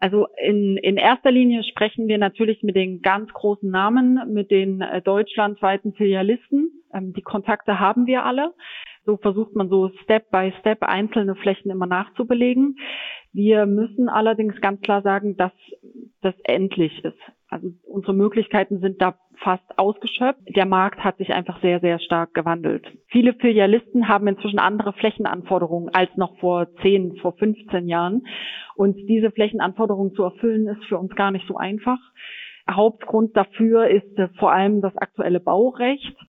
Also in erster Linie sprechen wir natürlich mit den ganz großen Namen, mit den deutschlandweiten Filialisten. Die Kontakte haben wir alle. So versucht man so Step by Step einzelne Flächen immer nachzubelegen. Wir müssen allerdings ganz klar sagen, dass das endlich ist. Also unsere Möglichkeiten sind da fast ausgeschöpft. Der Markt hat sich einfach sehr, sehr stark gewandelt. Viele Filialisten haben inzwischen andere Flächenanforderungen als noch vor 10, vor 15 Jahren. Und diese Flächenanforderungen zu erfüllen, ist für uns gar nicht so einfach. Hauptgrund dafür ist vor allem das aktuelle Baurecht.